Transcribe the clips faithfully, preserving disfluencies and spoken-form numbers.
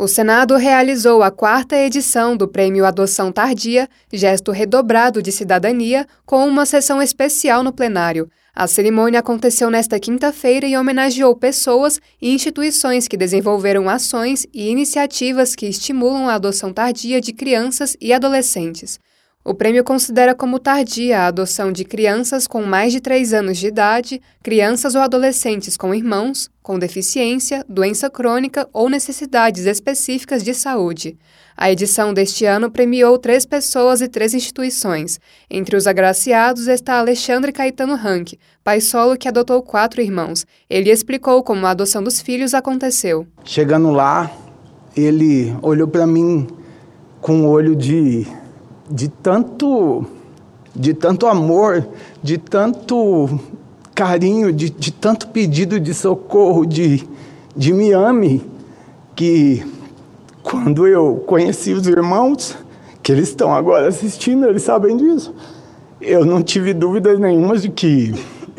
O Senado realizou a quarta edição do Prêmio Adoção Tardia, gesto redobrado de cidadania, com uma sessão especial no plenário. A cerimônia aconteceu nesta quinta-feira e homenageou pessoas e instituições que desenvolveram ações e iniciativas que estimulam a adoção tardia de crianças e adolescentes. O prêmio considera como tardia a adoção de crianças com mais de três anos de idade, crianças ou adolescentes com irmãos, com deficiência, doença crônica ou necessidades específicas de saúde. A edição deste ano premiou três pessoas e três instituições. Entre os agraciados está Alexandre Caetano Rank, pai solo que adotou quatro irmãos. Ele explicou como a adoção dos filhos aconteceu. Chegando lá, ele olhou para mim com um olho de... de tanto, de tanto amor, de tanto carinho, de, de tanto pedido de socorro, de, de me ame, que quando eu conheci os irmãos, que eles estão agora assistindo, eles sabem disso, eu não tive dúvidas nenhuma de que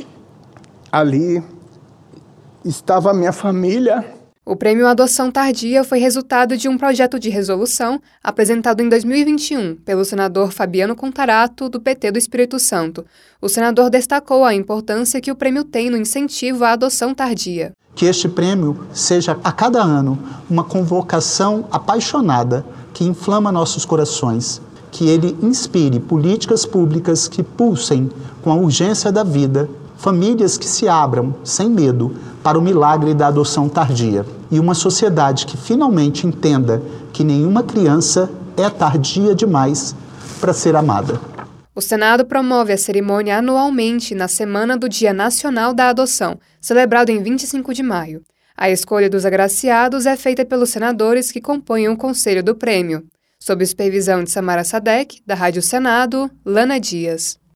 ali estava a minha família. O Prêmio Adoção Tardia foi resultado de um projeto de resolução apresentado em dois mil e vinte e um pelo senador Fabiano Contarato, do P T do Espírito Santo. O senador destacou a importância que o prêmio tem no incentivo à adoção tardia. Que este prêmio seja, a cada ano, uma convocação apaixonada que inflama nossos corações, que ele inspire políticas públicas que pulsem com a urgência da vida, famílias que se abram, sem medo, para o milagre da adoção tardia. E uma sociedade que finalmente entenda que nenhuma criança é tardia demais para ser amada. O Senado promove a cerimônia anualmente na Semana do Dia Nacional da Adoção, celebrado em vinte e cinco de maio. A escolha dos agraciados é feita pelos senadores que compõem o Conselho do Prêmio. Sob supervisão de Samara Sadek, da Rádio Senado, Lana Dias.